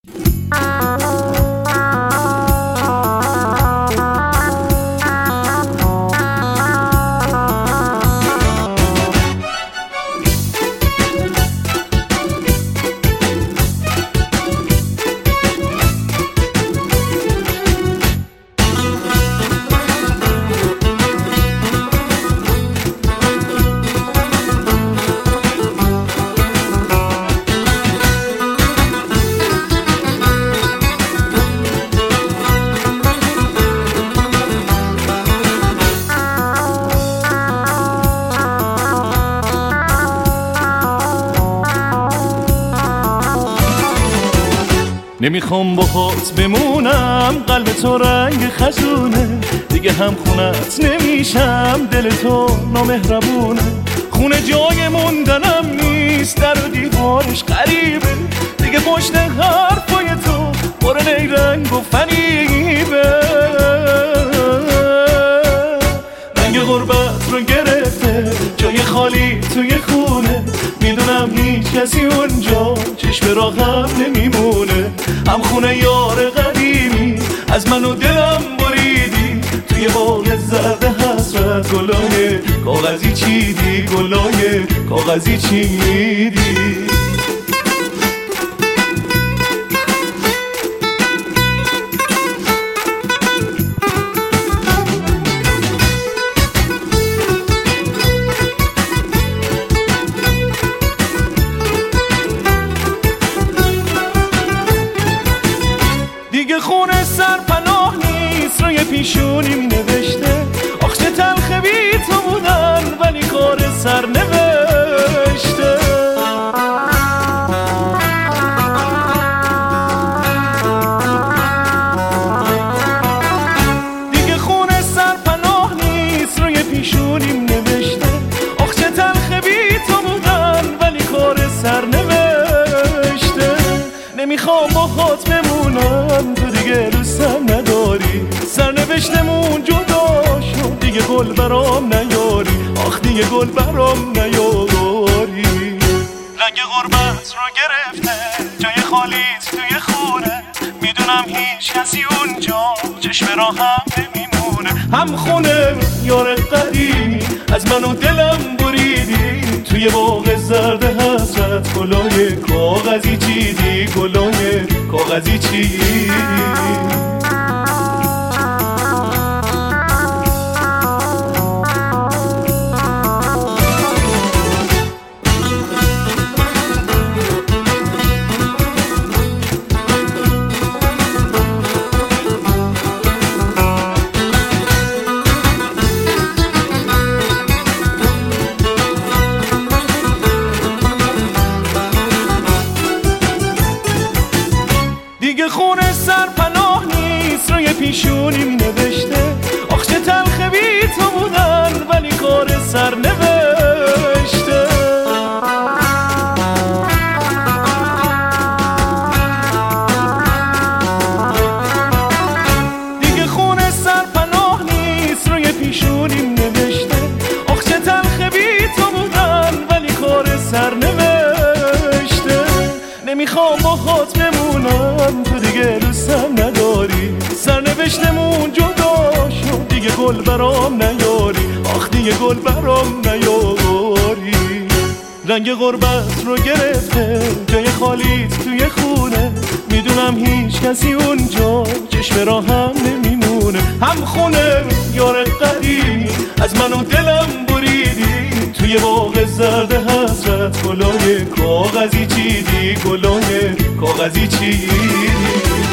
نمیخوام باهات بمونم، قلب تو رنگ خزونه، دیگه هم خونت نمیشم، دل تو نامهربونه. خونه جای موندنم نیست، در و دیوارش غریبه، دیگه پشت حرفای تو پر نیرنگ و فریبه. رنگ غربت رو گرفته جای خالی توی خونه، میدونم هیچ کسی اونجا چشم راهم نمیمونه. هم خونه یار قدیمی از من و دلم بریدی، توی باغ زرد حسرت گلای کاغذی چیدی، گلای کاغذی چیدی. دیگه خونه سرپناه نیست، روی پیشونیم نوشته آخ چه تلخ بی تو بودن ولی کار سر نوشته. دیگه خونه سرپناه نیست، روی پیشونیم نوشته آخ چه تلخ بی تو بودن ولی کار سر نوشته. نمیخوام باهات بمونم، تو دیگه دوستم نداری، سرنوشتمون جدا شد، دیگه گل برام نیاری، آخ دیگه گل برام نیاری. رنگ غربت رو گرفته جای خالیت توی خونه، میدونم هیچ کسی اونجا چشم راهم نمیمونه. هم خونه یار قدیمی از من و دلم بریدی، توی باغ زرد حسرت گلای کاغذی چیدی، گلای کاغذی چیدی. دیگه خونه سرپناه نیست، روی پیشونیم نوشته آخ چه تلخ بی تو بودن ولی کار سر نوشته. دیگه خونه سرپناه نیست، روی پیشونیم نوشته آخ چه تلخ بی تو بودن ولی کار سر نوشته. نمیخوام باهات بمونم، تو دیگه دوستم نداری، سرنوشتمون جدا شد، دیگه گل برام نیاری، آخ دیگه گل برام نیاری. رنگ غربت رو گرفته جای خالیت توی خونه، میدونم هیچ کسی اونجا چشم راهم نمیمونه. هم خونه یار قدیمی از من و دلم بریدی، توی باغ زرد حسرت گلای کاغذی چیدی، گلای کاغذی چیدی.